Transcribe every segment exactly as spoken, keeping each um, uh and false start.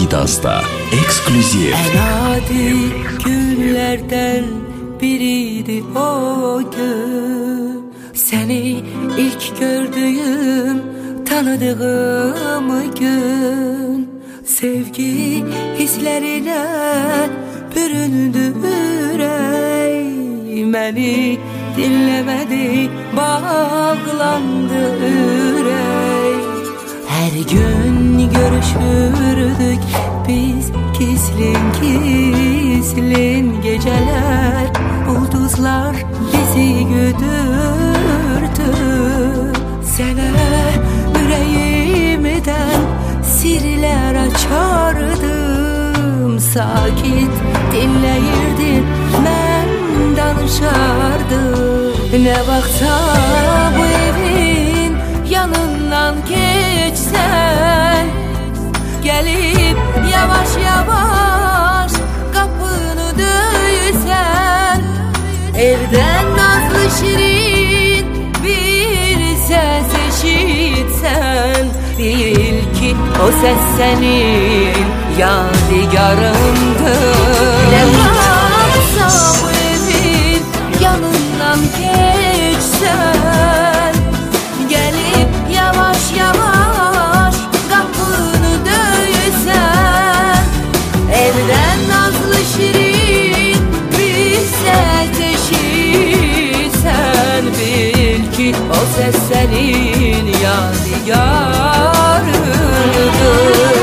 Aydaz'da eksklusif. En adi günlerden biriydi o gün. Seni ilk gördüğüm, tanıdığım gün. Sevgi hislerine büründü ürey. Beni dinlemedi, bağlandı ürey. Her gün görüşürdük biz gizlin gizlin geceler. Ulduzlar bizi güdürdü. Sana yüreğimden sirler açardım. Sakit dinleyirdin, ben danışardım. Ne vakta bu evin yanından geçsen, gelip yavaş yavaş kapını döysen, evden nazlı şirin bir ses eşitsen, bil ki o ses senin yadigarındır. Ne varsa bu evin yanından geçsen, gelip yavaş yavaş kapını döysen, evden nazlı şirin bir ses eşitsen, bil ki o ses senin yadigarındır.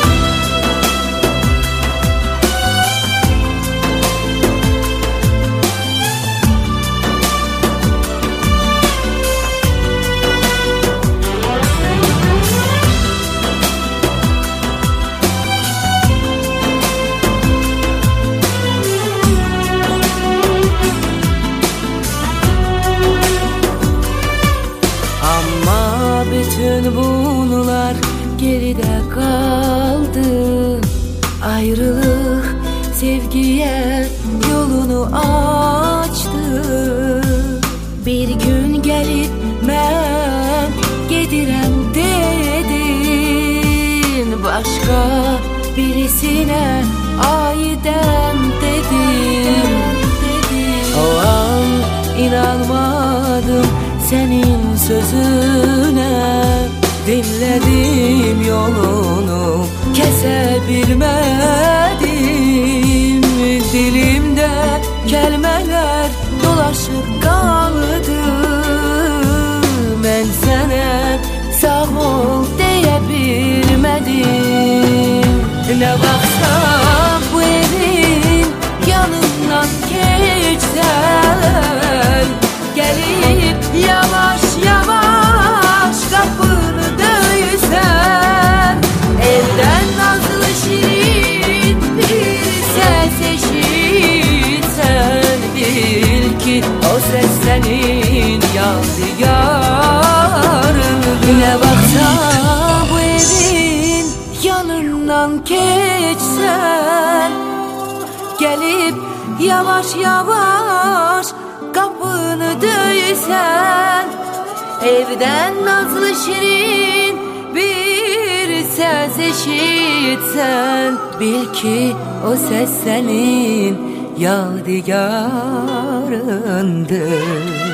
Bütün bunlar geride kaldı. Ayrılık sevgiye yolunu açtı. Bir gün gelip ben gedirem dedin, başka birisine aidem dedin. O an inanmadım senin sözüne, dinledim yolunu kesebilmedim. Dilimde kelimeler dolaşıp kaldı. Ben sana sağ ol diyebilmedim. Ne baksam bu evin yanından geçsen, gelip yavaş yavaş kapını döysen, evden nazlı şirin bir ses eşitsen, bil ki o ses senin yadigarındır. Ne vakta bu evin yanından geçsen, gelip yavaş yavaş kapını döysen, evden nazlı şirin bir ses eşitsen, bil ki o ses senin yadigarındır.